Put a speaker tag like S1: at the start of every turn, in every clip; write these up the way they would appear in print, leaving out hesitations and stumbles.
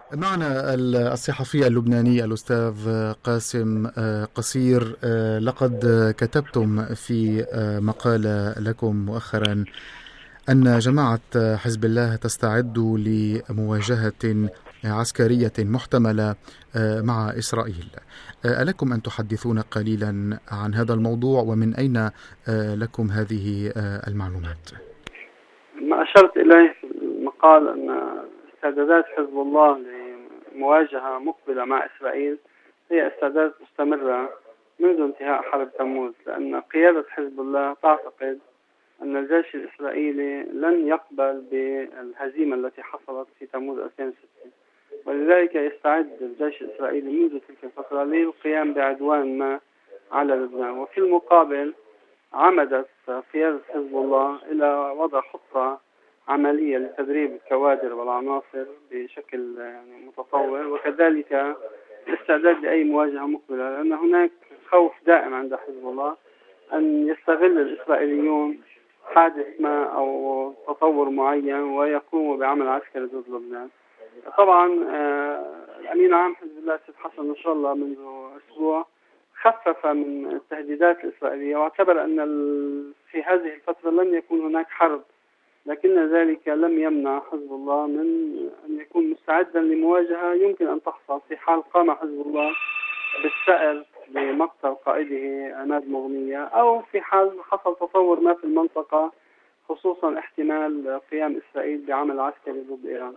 S1: معنا الصحفي اللبناني الأستاذ قاسم قصير. لقد كتبتم في مقالة لكم مؤخرا أن جماعة حزب الله تستعد لمواجهة عسكرية محتملة مع إسرائيل. ألكم أن تحدثونا قليلا عن هذا الموضوع، ومن أين لكم هذه المعلومات؟
S2: ما أشرت إليه في المقال أن استعدادات حزب الله لمواجهة مقبلة مع إسرائيل هي استعدادات مستمرة منذ انتهاء حرب تموز، لأن قيادة حزب الله تعتقد أن الجيش الإسرائيلي لن يقبل بالهزيمة التي حصلت في تموز 2006، ولذلك يستعد الجيش الإسرائيلي منذ تلك الفترة للقيام بعدوان ما على لبنان. وفي المقابل عمدت قيادة حزب الله إلى وضع خطة عملية لتدريب الكوادر والعناصر بشكل متطور، وكذلك الاستعداد لأي مواجهة مقبلة، لأن هناك خوف دائم عند حزب الله أن يستغل الإسرائيليون حادث ما أو تطور معين ويقوموا بعمل عسكري ضد لبنان. طبعا الأمين العام حزب الله سيد حسن نصر الله منذ أسبوع خفف من التهديدات الإسرائيلية، واعتبر أن في هذه الفترة لن يكون هناك حرب، لكن ذلك لم يمنع حزب الله من أن يكون مستعدا لمواجهة يمكن أن تحصل في حال قام حزب الله بالسأل بمقتل قائده عماد مغنية، أو في حال حصل تطور ما في المنطقة، خصوصا احتمال قيام إسرائيل بعمل عسكري ضد إيران.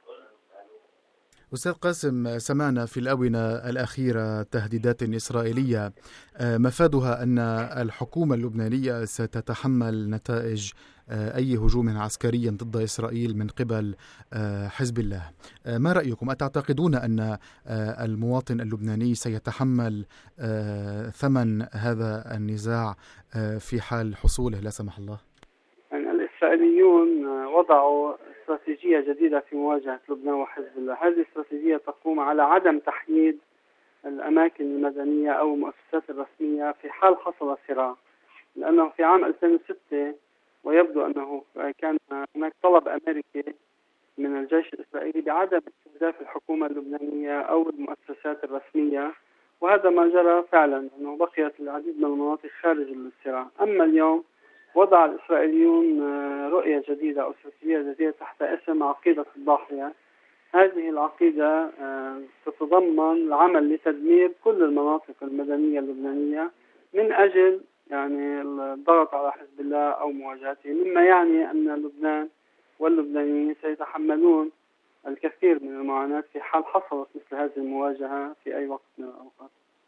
S1: أستاذ قاسم، سمعنا في الآونة الأخيرة تهديدات إسرائيلية مفادها أن الحكومة اللبنانية ستتحمل نتائج أي هجوم عسكري ضد إسرائيل من قبل حزب الله. ما رأيكم؟ أتعتقدون أن المواطن اللبناني سيتحمل ثمن هذا النزاع في حال حصوله لا سمح الله؟
S2: يعني الإسرائيليون وضعوا استراتيجية جديدة في مواجهة لبنان وحزب الله. هذه الاستراتيجية تقوم على عدم تحييد الأماكن المدنية أو المؤسسات الرسمية في حال حصل صراع، لأنه في عام 2006 ويبدو أنه كان هناك طلب أمريكي من الجيش الإسرائيلي بعدم استهداف الحكومة اللبنانية أو المؤسسات الرسمية، وهذا ما جرى فعلا، أنه بقيت العديد من المناطق خارج الصراع. أما اليوم وضع الإسرائيليون رؤية جديدة أو استراتيجية جديدة تحت اسم عقيدة الضاحية. هذه العقيدة تتضمن العمل لتدمير كل المناطق المدنية اللبنانية من أجل الضغط على حزب الله أو مواجهته، مما يعني أن لبنان واللبنانيين سيتحملون الكثير من المعاناة في حال حصلت مثل هذه المواجهة في أي وقت من الأوقات.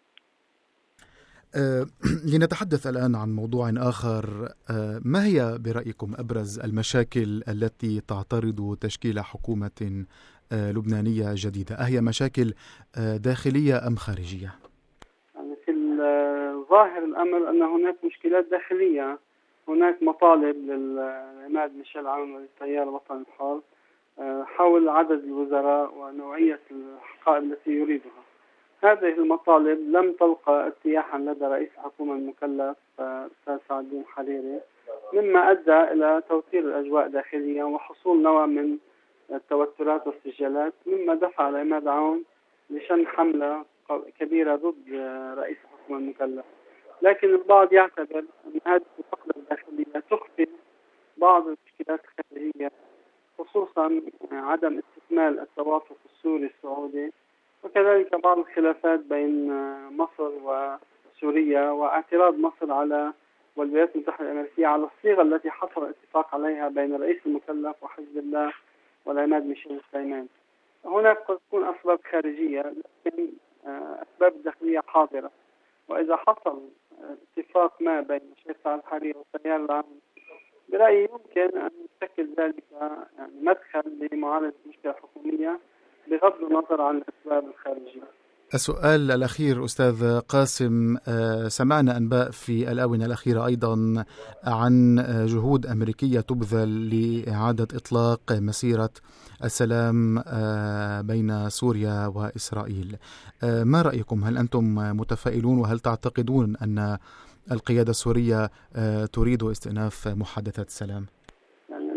S1: لنتحدث الآن عن موضوع آخر. ما هي برأيكم أبرز المشاكل التي تعترض تشكيل حكومة لبنانية جديدة؟ أهي مشاكل داخلية أم خارجية؟
S2: في ظاهر الأمر أن هناك مشكلات داخلية. هناك مطالب للعماد ميشيل عون وللتيار الوطني الحر حول عدد الوزراء ونوعية الحقائب التي يريدها. هذه المطالب لم تلقى ارتياحا لدى رئيس الحكومة المكلف أستاذ سعد الدين حريري، مما أدى إلى توتير الأجواء داخليا وحصول نوع من التوترات والسجالات، مما دفع العماد عون لشن حملة كبيرة ضد رئيس الحكومة المكلف. لكن البعض يعتبر أن هذه الفقرة الداخلية تخفي بعض المشكلات الخارجية، خصوصا عدم استكمال التوافق السوري السعودي، وكذلك بعض الخلافات بين مصر وسوريا، واعتراض مصر على والولايات المتحدة الأمريكية على الصيغة التي حصل الاتفاق عليها بين الرئيس المكلف وحزب الله والعماد ميشيل سليمان. هناك قد تكون أسباب خارجية، لكن أسباب داخلية حاضرة. وإذا حصل اتفاق ما بين الشيخ سعد الحريري والتيار العام، برأيي يمكن أن يشكل ذلك مدخل لمعالجة المشكلة الحكومية بغض النظر عن الأسباب الخارجية.
S1: السؤال الأخير أستاذ قاسم، سمعنا أنباء في الآونة الأخيرة أيضا عن جهود أمريكية تبذل لإعادة إطلاق مسيرة السلام بين سوريا وإسرائيل. ما رأيكم؟ هل أنتم متفائلون، وهل تعتقدون أن القيادة السورية تريد استئناف محادثات السلام؟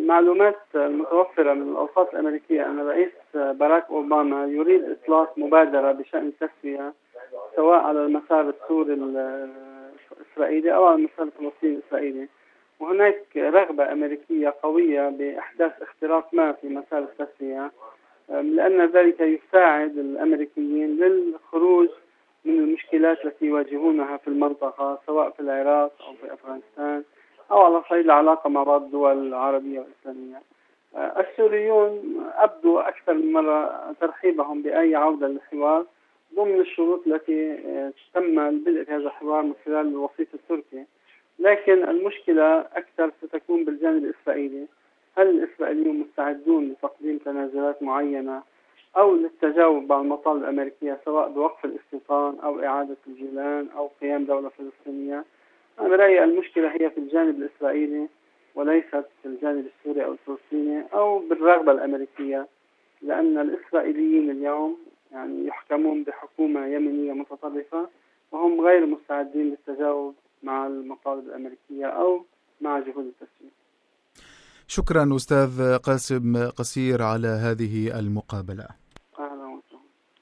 S2: المعلومات المتوفرة من الأوساط الأمريكية أن الرئيس باراك أوباما يريد إطلاق مبادرة بشأن التسوية سواء على المسار السوري الإسرائيلي أو على المسار الفلسطيني الإسرائيلي، وهناك رغبة أمريكية قوية بإحداث اختراق ما في مسار التسوية، لأن ذلك يساعد الأمريكيين للخروج من المشكلات التي يواجهونها في المنطقة سواء في العراق أو في أفغانستان أو على صعيد العلاقة مع بعض الدول العربية والإسلامية. السوريون أبدوا أكثر من مرة ترحيبهم بأي عودة للحوار ضمن الشروط التي تم البدء في هذا الحوار من خلال الوسيط التركي، لكن المشكلة أكثر ستكون بالجانب الإسرائيلي. هل الإسرائيليون مستعدون لتقديم تنازلات معينة أو للتجاوب مع المطالب الأمريكية سواء بوقف الاستيطان أو إعادة الجولان أو قيام دولة فلسطينية؟ أنا برأيي المشكلة هي في الجانب الإسرائيلي وليست في الجانب السوري أو الفلسطيني أو بالرغبة الأمريكية، لأن الإسرائيليين اليوم يعني يحكمون بحكومة يمينية متطرفة وهم غير مستعدين للتجاوب مع المطالب الأمريكية أو مع جهود التسوية.
S1: شكرا أستاذ قاسم قصير على هذه المقابلة.